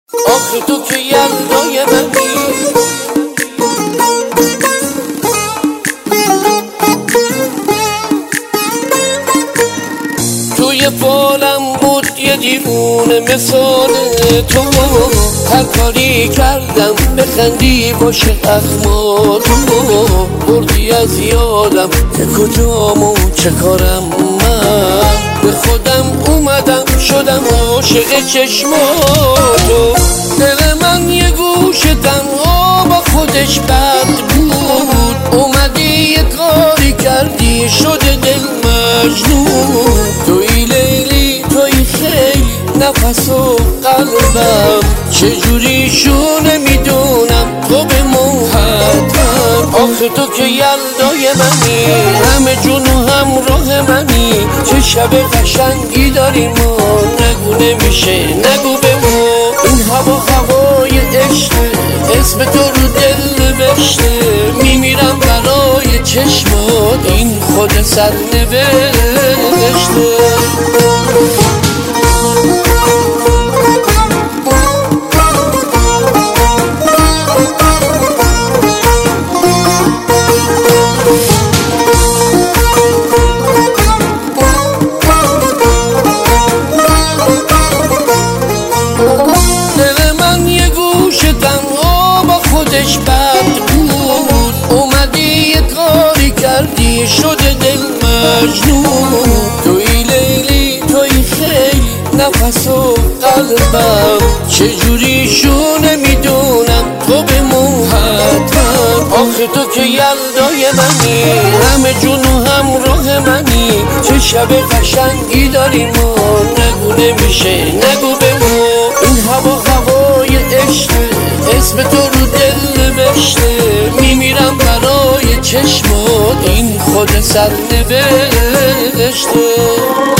آخه تو که یلدای منی، توی بالم بود یه دیوونه مثال تو، هر کاری کردم بخندی باشه اخما تو، بردی از یادم که کجام و چه کارم، من به خودم اومدم شدم عاشق چشماتو، دل من یه گوش تنها با خودش بد بود، اومدی یه کاری کردی شده دل مجنون، توی لیلی توی خیلی نفس و قلبم، چجوری شونه میدونم تو بمون حتما. آخه تو که یلدای منی، همه جون و همراه منی، چه شب قشنگی داریم ما، نگو نمیشه نگو بمون، این هوا هوای عشقه، اسم تو رو دل نوشته، میمیرم برای چشمات، این خود سرنوشته. دل من یه گوش تنها با خودش بد بود، اومدی یه کاری کردی شده دل مجنون، توی لیلی توی خیلی نفس و قلبم، چجوری شونه میدونم تو بمون حتما. آخه تو که یلدای منی، همه جون و همراه منی، چه شب قشنگی داریم ما، نگو نمیشه نگو بمون، این هوا هوای عشقه، اسم تو رو دل نوشته، میمیرم برای چشمات، این خود سرنوشته.